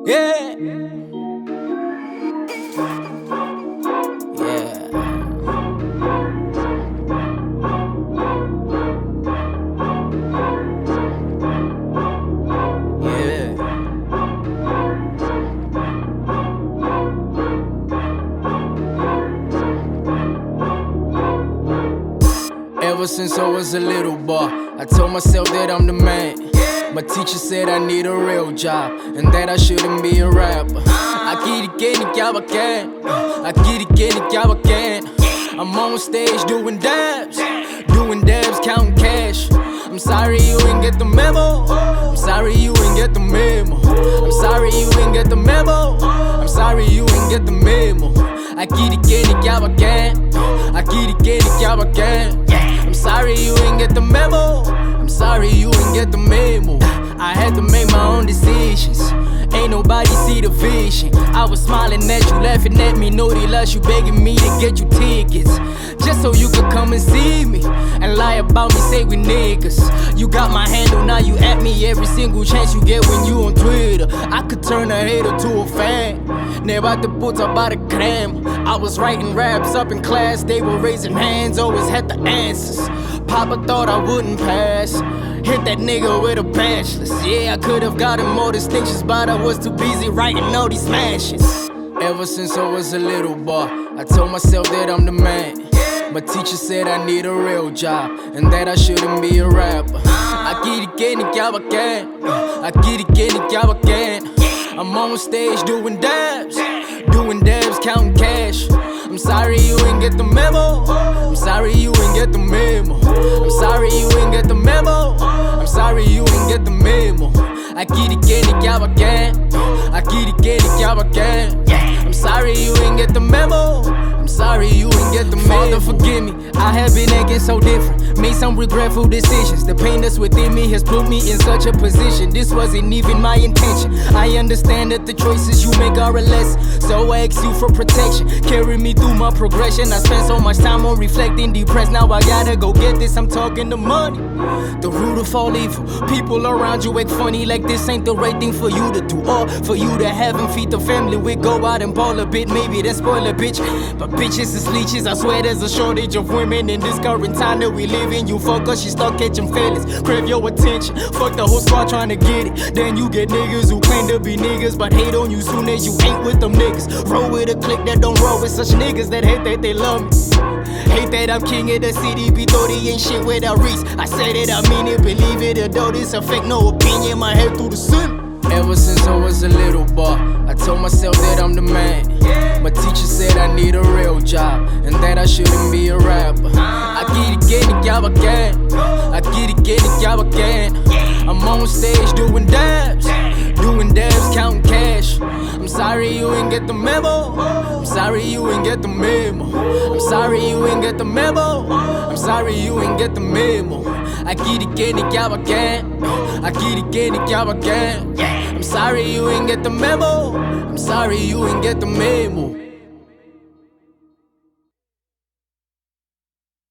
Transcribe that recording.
Yeah. Yeah. Ever since I was a little boy, I told myself that I'm the man. My teacher said I need a real job and that I shouldn't be a rapper. Aqui quem quer bacana, aqui quem quer bacana. I'm on stage doing dabs, counting cash. I'm sorry you ain't get the memo. I'm sorry you ain't get the memo. I'm sorry you ain't get the memo. I'm sorry you ain't get the memo. Aqui quem quer bacana, aqui quem quer bacana. I'm sorry you ain't get the memo. I'm sorry you ain't get the memo. I had to make my own decisions. Ain't nobody see the vision. I was smiling at you, laughing at me. Know they love you, begging me to get you tickets, just so you could come and see me and lie about me, say we niggas. You got my handle, now you at me every single chance you get when you on Twitter. I could turn a hater to a fan. Never the put about a cram. I was writing raps up in class, they were raising hands, always had the answers. Papa thought I wouldn't pass. Hit that nigga with a bachelor's. Yeah, I could've gotten more distinctions, but I was too busy writing all these smashes. Ever since I was a little boy, I told myself that I'm the man. My teacher said I need a real job and that I shouldn't be a rapper. Aqui quem quer bacana, aqui quem quer bacana. I'm on stage doing dabs, counting cash. I'm sorry you ain't get the memo. I'm sorry you ain't get the memo. I'm sorry you ain't get the memo. I'm sorry you ain't get the memo. Aqui quem quer bacana, aqui quem quer bacana. I'm sorry you ain't get the memo. I'm sorry you ain't get the memo. Father, forgive me, I have been acting so different. Made some regretful decisions. The pain that's within me has put me in such a position. This wasn't even my intention. I understand that the choices you make are a lesson, so I ask you for protection. Carry me through my progression. I spent so much time on reflecting, depressed. Now I gotta go get this, I'm talking the money, the root of all evil. People around you act funny like this ain't the right thing for you to do, or for you to have and feed the family. We go out and ball a bit, maybe then spoil a bitch. But bitches is leeches, I swear there's a shortage of women in this current time that we live in. You fuck her, she start catching feelings, crave your attention. Fuck the whole squad trying to get it. Then you get niggas who claim to be niggas but hate on you soon as you ain't with them niggas. Roll with a clique that don't roll with such niggas that hate that they love me. Hate that I'm king of the city, be thought he ain't shit without Reese. I said it, I mean it, believe it, although this affect no opinion. My head through the sun. Ever since I was a little boy, I told myself that I'm the man. My teacher said I need a real job and that I shouldn't be a rapper. Aqui quem quer bacana, aqui quem quer bacana. I'm on stage doing dabs, counting cash. I'm sorry you ain't get the memo. I'm sorry you ain't get the memo. I'm sorry you ain't get the memo. I'm sorry you ain't get the memo. Aqui quem quer bacana, aqui quem quer bacana. I'm sorry you ain't get the memo. I'm sorry you ain't get the memo.